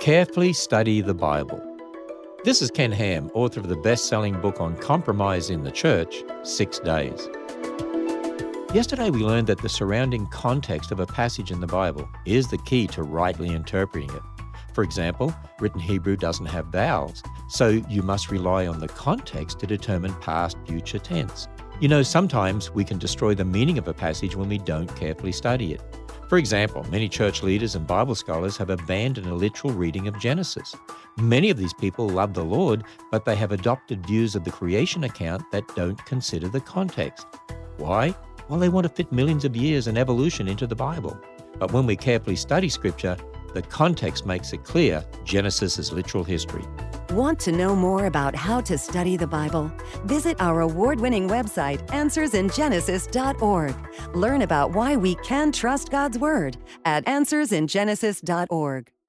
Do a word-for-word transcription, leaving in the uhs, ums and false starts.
Carefully study the Bible. This is Ken Ham, author of the best-selling book on compromise in the church, Six Days. Yesterday we learned that the surrounding context of a passage in the Bible is the key to rightly interpreting it. For example, written Hebrew doesn't have vowels, so you must rely on the context to determine past, future tense. You know, sometimes we can destroy the meaning of a passage when we don't carefully study it. For example, many church leaders and Bible scholars have abandoned a literal reading of Genesis. Many of these people love the Lord, but they have adopted views of the creation account that don't consider the context. Why? Well, they want to fit millions of years and evolution into the Bible. But when we carefully study Scripture, the context makes it clear Genesis is literal history. Want to know more about how to study the Bible? Visit our award-winning website, answers in genesis dot org. Learn about why we can trust God's Word at answers in genesis dot org.